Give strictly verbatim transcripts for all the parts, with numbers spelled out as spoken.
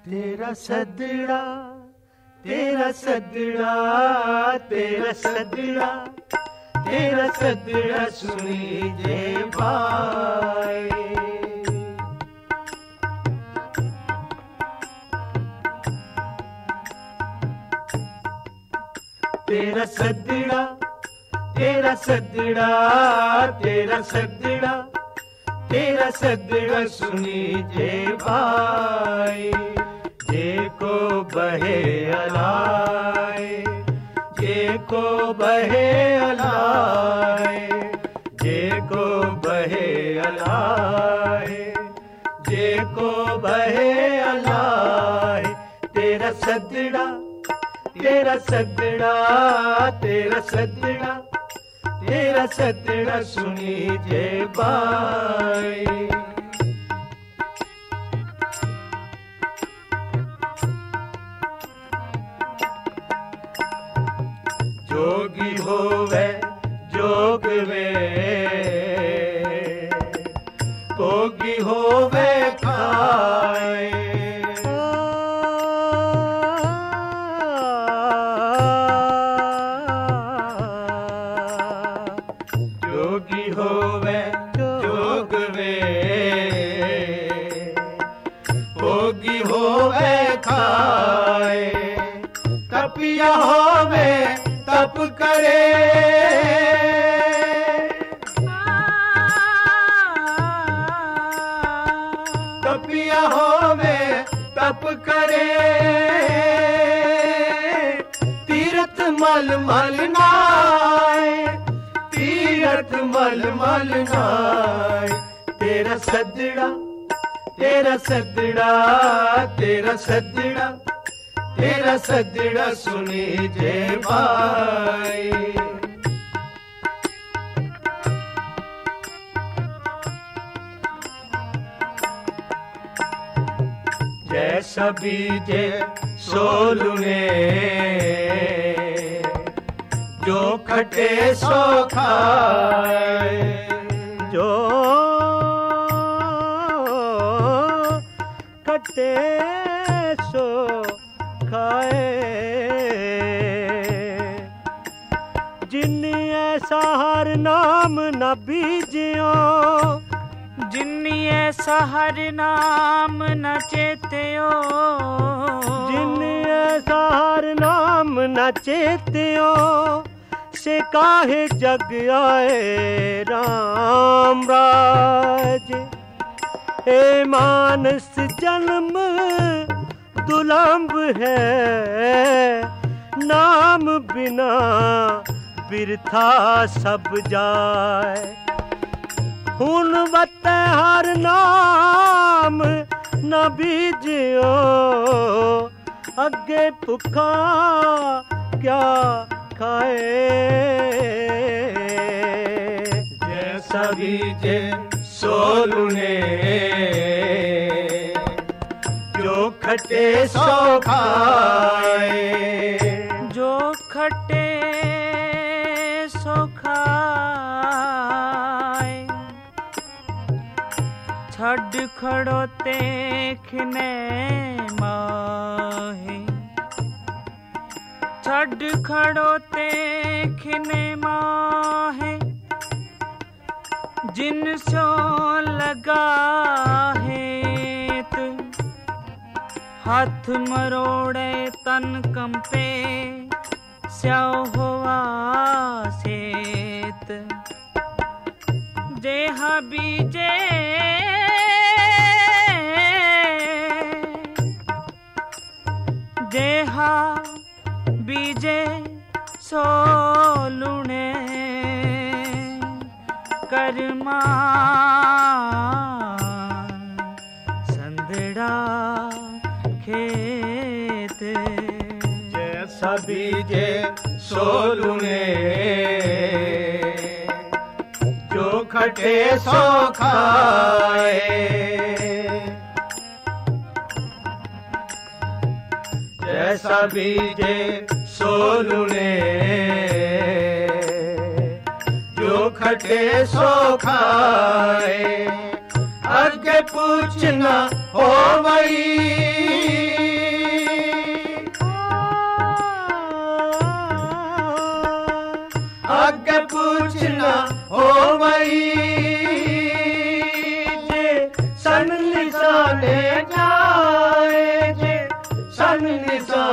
तेरा सदड़ा तेरा सदड़ा तेरा सदड़ा तेरा सदड़ा सुनी जे भाई। तेरा सदड़ा तेरा सदड़ा तेरा सदड़ा तेरा सदड़ा सुनी जे भाई। जे को बहे अलाए जे को बहे अलाए जे को बहे अलाए जे को बहे अलाए। तेरा सदड़ा तेरा सदड़ा तेरा सदड़ा तेरा सदड़ा सुनी जे भाई। जोगी होवे जोग वे भोगी होवे खाए। जोगी होवे जोग वे भोगी होवे खाए। तपिया होवे तप करे तपिया होवे तप करे। तीरथ मल मल नाय तीरथ मल मल नाय। तेरा सदड़ा तेरा सदड़ा तेरा सदड़ा तेरा सदड़ा सुनी जे भाई। जैसा बीजे सोलुने जो खटे सो खाए। जो खटे सो खाए। जिन ऐसा हर नाम न बीजियो जिन्नी ऐसा हर नाम न चेत्यो। जिन ऐसा हर नाम न चेत्यो से काहे जग आए राम राज। ए मानस जन्म दुलंब है नाम बिना बिरथा सब जाए। हुन वत हर नाम न बीजियो अगे भुखा क्या खाए। जैसा बीजे सोलुने जो खटे सो खाए। जो खटे सो खाए। छड़ खड़ोते खिने माहे छड़ खड़ोते खिने माहे। जिन सो लगा है हाथ मरोड़े तन कंपे स्याओ हुआ सेत। जेहा बीजे जेहा बीजे सोलुने कर्मा संदड़ा खेत। जैसा बीजे सोलुने जो खटे सो खाए। जैसा बीजे सोलुने जो खटे सो खाए। अगे पूछना हो वही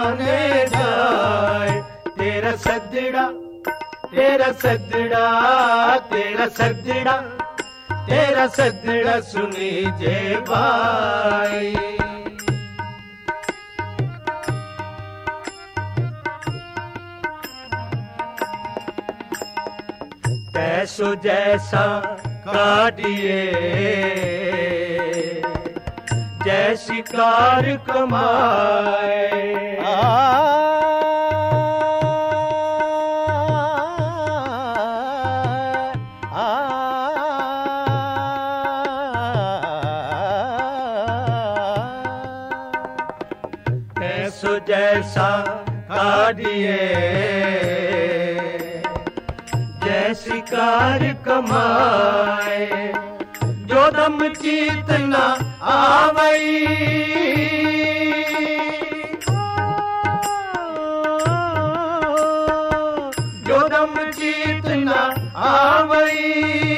माने जाए। तेरा सदड़ा तेरा सदड़ा तेरा सदड़ा तेरा सदड़ा सुनी जे भाई। तैसो जैसा काटिए जैसी कार कमाए। तैसो जैसा काटिए जैसी कार कमाए। जो दम चीत न आवई जो दम चीत न आवई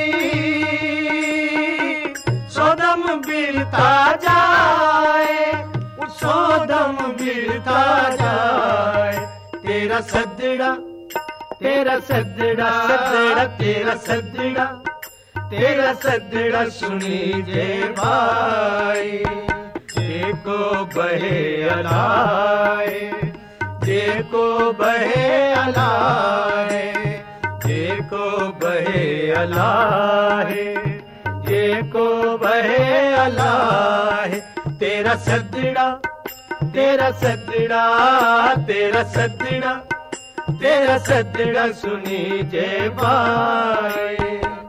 सोदम बिरता जाए सोदम बिरता जाए। तेरा सदड़ा तेरा सदड़ा सदड़ा तेरा सदड़ा तेरा सदड़ा सुनी जे भाई। देखो बहे अलाए देखो बहे अलाए देखो बहे अलाए देखो बहे अलाए। तेरा सदड़ा तेरा सदड़ा तेरा सदड़ा तेरा सदड़ा सुनी जे भाई।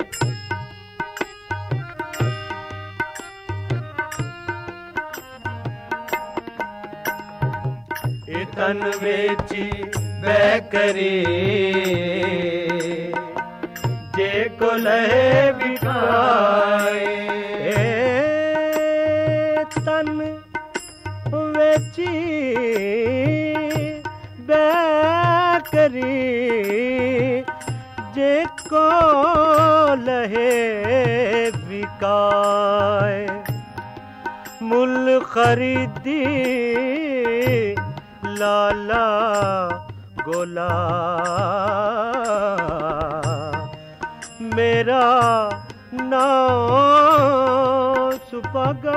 तन वेची बैकरी जे को लहे बिकाए। तन वेची बैकरी जे को लहे बिकाए। मुल खरीदी लाला गोला मेरा नाम सुपागा।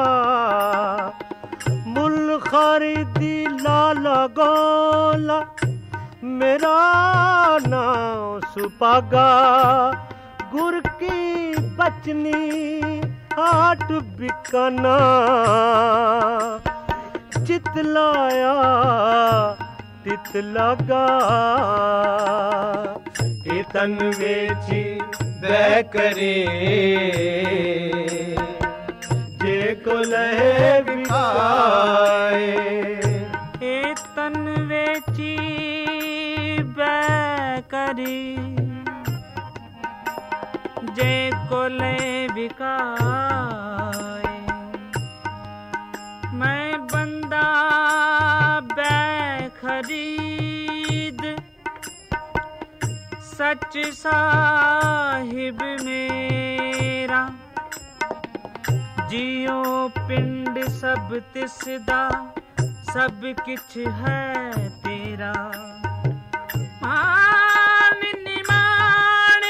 मुल खरीदी लाला गोला मेरा नाम सुपागा। गुर की बचनी हाट बिकना चित लाया तित लगा। ए तन वेची बैकरी जे को लहे बिकाए। ए तन वेची बैकरी जे को ले बिकाए। मैं बंदा बै खरीद सच साहिब मेरा। जियो पिंड सब तिसदा सब किछ है तेरा। मान निमाणे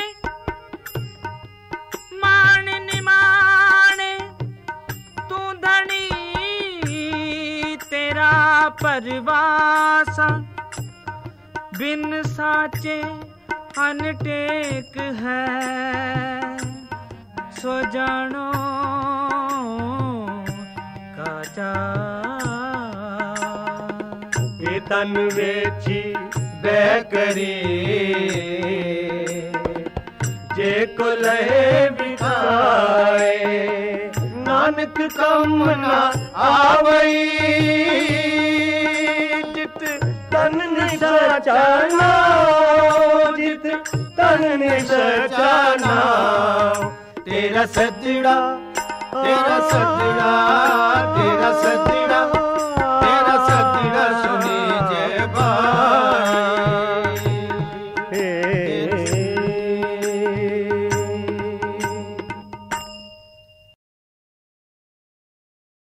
मान निमाणे तू धनी तेरा परवासा। बिन साचे अनटेक है सो जानो काजा। ए तन वेची बैकरी जे को लहे बिकाए। नानक कम न आवई जित तन ने सचाना जित तन ने सचाना। तेरा सदड़ा तेरा सदड़ा तेरा सदड़ा तेरा सदड़ा सुनी जय भाई।